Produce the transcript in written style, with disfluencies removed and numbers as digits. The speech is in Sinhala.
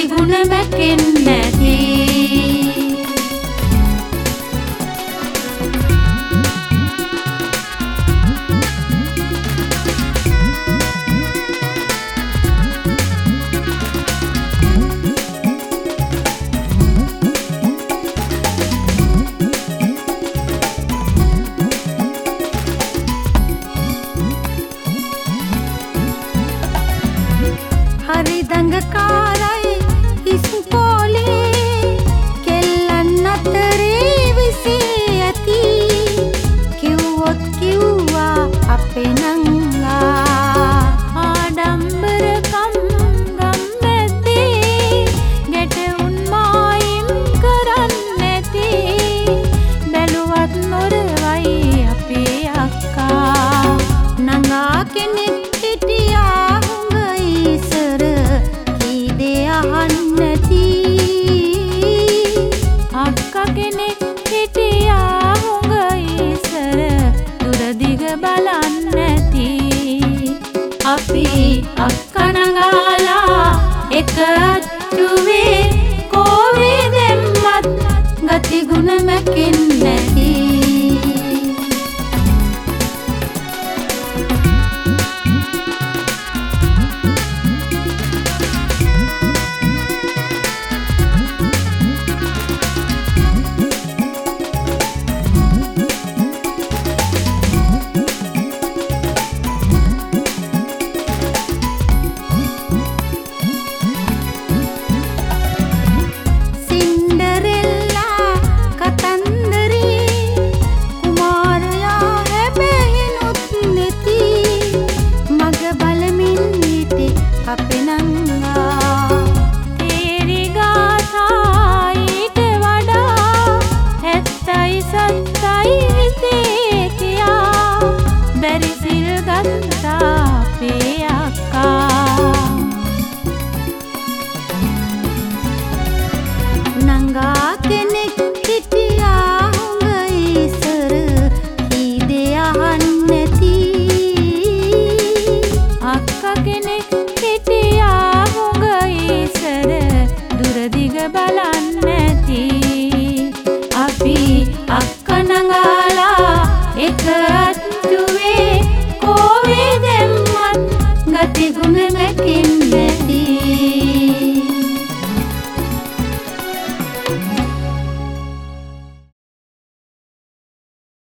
ගතිගුණ මැකෙන්නේ නැති. හරි දඟකාරයි ඉස්කෝලේ කෙල්ලන් අතරේ විසී ඇති. කිව්වොත් කිව්වා අපේ නංගා ආඩම්බරකම් ගම්මැත්තේ ගැටුන් මායිම් කරන්නේ නැති. බැලුවත් නොරවයි අපේ අක්කා නංගා කෙනෙක් හිටියා අක්කා කෙනෙක් හිටියා හුඟ ඉස්සර දුරදිග බලන්න නැති. අපි අක්කා නගාලා එක අට්ටුවේ කෝවේ දෙම්මත් ගතිගුණ මැකෙන්නේ නැති. අපේ නංගා තේරි ගාථා ඊට වඩා ඇත්තයි සත්තයි හිතේ කියා බැරි සිල් ගත්තා අපේ අක්කා. නංගා කෙනෙක් හිටියා හුඟ ඉස්සර කීදේ අහන්නේ නැති. අක්කා කෙනෙක් හිටියා හුඟ ඉස්සර දුරදිග බලන්න නැති. අපි අක්කා නගාලා එක අට්ටුවේ කෝවේ දෙම්මත් ගතිගුණ මැකෙන්නේ